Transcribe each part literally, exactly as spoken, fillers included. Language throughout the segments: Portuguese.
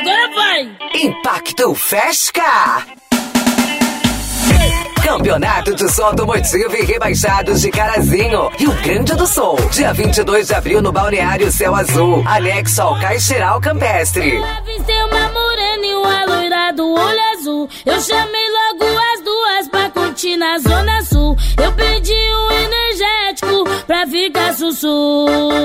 Agora vai! Impacto Festa! Campeonato de Som Automotivo e Rebaixados de Carazinho, Rio Grande do Sul. Dia vinte e dois de abril no Balneário Céu Azul, anexo ao Caixeiral Campestre. Eu avistei uma morena e uma loira do olho azul. Eu chamei logo as duas pra curtir na Zona Sul. Eu pedi um energético pra ficar sussu.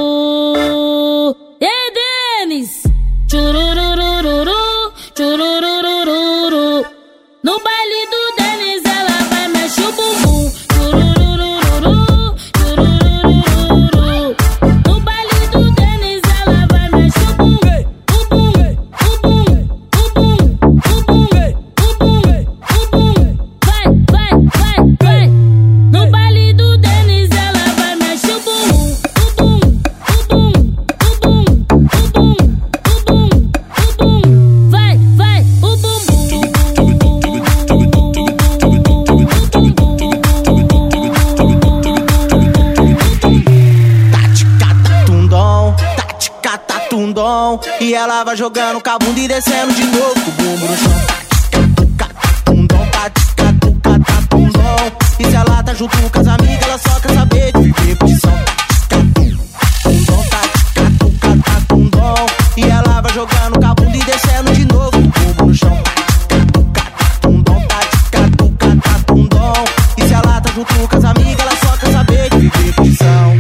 E aí, Denis? Tchurururururu, tchurururururu. No baile do Denis ela vai mexer o bumbum. Tchurururururu, tchurururururu. No baile do Denis ela vai mexer o bumbum. O bum, o bum, o bum, o bum, o bum, o bum. Vai, vai, vai, vai. No baile do Denis ela vai mexer o bumbum. O bum, o bum, o bum, o bum, o bum, o bum. Vai, vai, o bumbum. E ela vai jogando com a bunda e descendo de novo com o bumbum no chão. Tatica-tuca-tundom, tatica-tuca-tundom. E se ela tá junto com as amigas, ela só quer saber de viver posição. Tatica-tundom, tatica-tuca-tundom. E ela vai jogando com a bunda e descendo de novo com o bumbum no chão. Tatica-tuca-tundom, tatica-tuca-tundom. E se ela tá junto com as amigas, ela só quer saber de viver posição.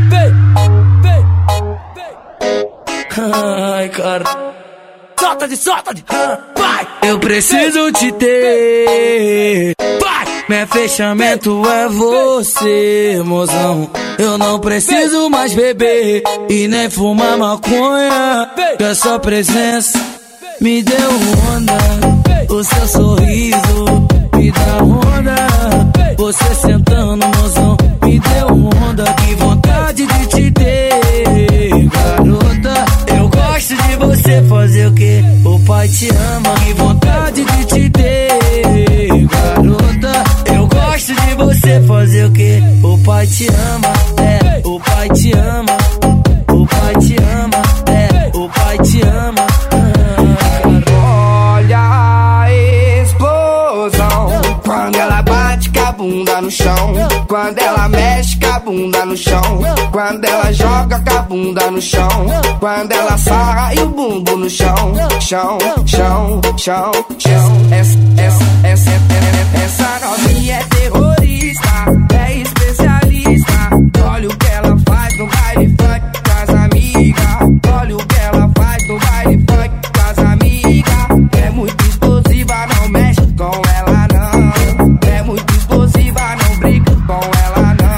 Ai, cara, solta de, solta de, vai. Eu preciso te ter, vai. Meu fechamento é você, mozão. Eu não preciso mais beber e nem fumar maconha, que a sua presença me deu onda. O seu sorriso me dá onda. Você sentando, mozão, me deu onda. Que vontade de te ter, garota. Eu gosto de você fazer o que o pai te ama. Que vontade de te ter, garota. Eu gosto de você fazer o que o pai te ama. É, o pai te ama. O pai te ama. É, o pai te ama. Ah, olha a explosão quando ela bate com a bunda no chão. Quando ela mexe com a bunda no chão. Quando ela joga com a bunda no chão. Quando ela sarra e o bumbum no chão. Chão, chão, chão, chão. Essa, essa, essa, essa novinha é terrorista, é especialista. Olha o que ela faz no baile funk com as amigas. Olha o que ela faz no baile funk com as amigas. É muito explosiva, não mexe com ela não. É muito explosiva, não brinca com ela não.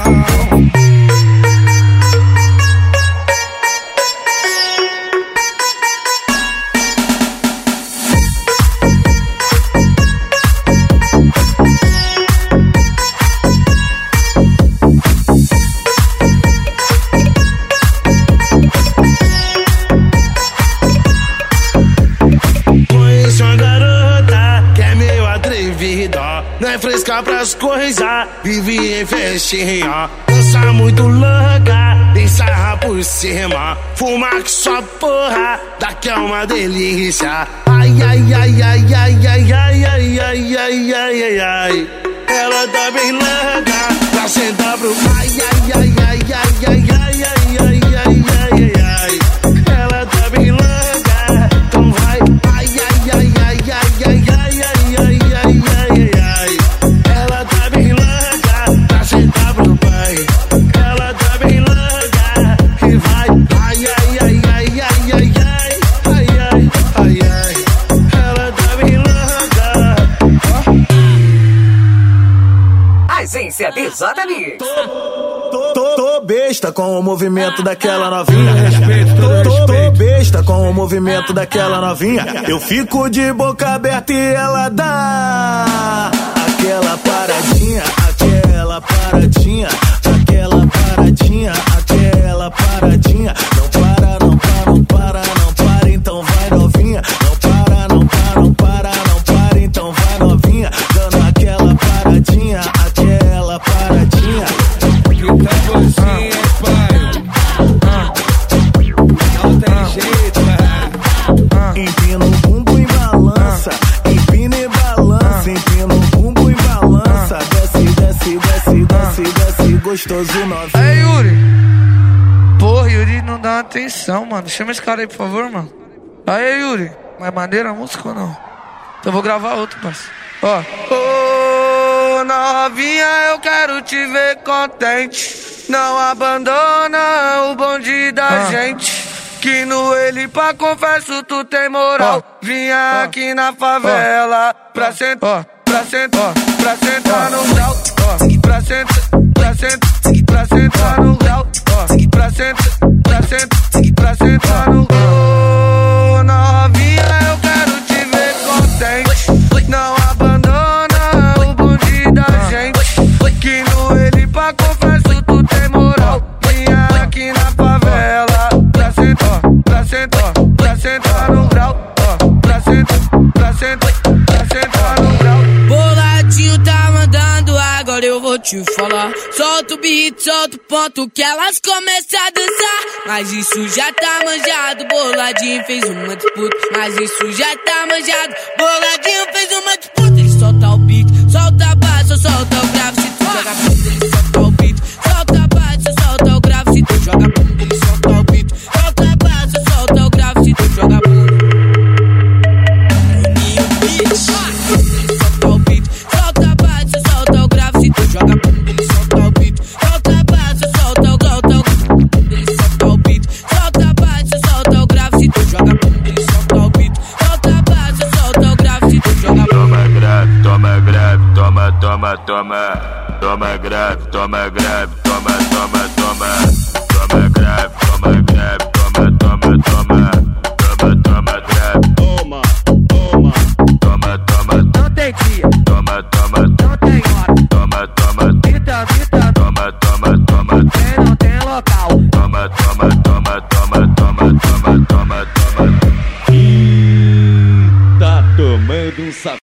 Conheço uma garota que é meio atrevida, não é fresca pras coisas, vive em festinha. Dança muito louca, tem sarra por cima. Fuma que só porra, daqui é uma delícia. Ai, ai, ai, ai, ai, ai, ai, ai, ai, ai, ai, ai, ai. Ela tá bem louca, pra sentar pro ai, ai, ai, ai, ai, ai, ai, ai, ai, ai, ai, ai. Ela tá bem louca, então vai. Ai, ai, ai, ai, ai, ai, ai, ai, ai, ai, ai, ai. Ela tá bem louca, pra sentar pro pai. Ela tá bem louca, e vai. Ai, ai, ai, ai, ai, ai, ai, ai, ai, ai, ai. Ela tá bem louca. Agência D J Mix. Tô, tô, tô besta com o movimento daquela novinha. Tô, tô, tô besta com o movimento daquela novinha. Eu fico de boca aberta e ela dá aquela paradinha, aquela paradinha, aquela paradinha, aquela paradinha. Não para, não para, não para, não para, então vai novinha. Não para, não para, não para, não para, então vai novinha. Dando aquela paradinha, aquela paradinha. Fica você, pai. Não tem jeito, Empina o gostoso novinha. Aí, Yuri. Porra, Yuri não dá atenção, mano. Chama esse cara aí, por favor, mano. Aí, Yuri. Mas maneira a música ou não? Então eu vou gravar outro, parceiro. Ó. Ô, novinha, eu quero te ver contente. Não abandona o bonde da ah. gente. Que no ele pra confesso tu tem moral. Oh. Vinha oh. aqui na favela oh. pra sentar, oh. pra sentar, oh. pra sentar oh. no grau. Oh. Pra sentar, pra sentar, pra sentar no grau. Oh. Pra sentar, pra sentar, pra sentar no grau. Oh, novinha, eu quero te ver contente. Não abandona o bonde da oh. gente. Que no ele pra confesso tu tem moral. Vinha aqui na favela pra sentar, pra sentar, pra sentar no grau. Pra sentar, pra sentar, pra sentar no grau. Boladinho tá mandando, agora eu vou te falar. Solta o beat, solta o ponto que elas começam a dançar. Mas isso já tá manjado, Boladinho fez uma disputa. Mas isso já tá manjado, Boladinho fez uma disputa. Ele solta o beat, solta a base, solta o grave. Se tu joga bunda, ele solta o beat. Solta a base, solta o grave. Se tu joga bunda, ele solta o beat. Solta a base, solta o grave. Se tu joga bunda. Ele solta o beat, solta a base, solta o grave. Se tu joga bunda, ele solta o beat. Solta a base, solta o grave. Ele solta o beat, solta a base, solta o grave. Se tu joga bunda, ele solta o beat. Solta a base, solta o grave. Se tu joga bunda. Toma grave, toma grave, toma, toma, toma. Toma grave, toma grave, toma, toma, toma.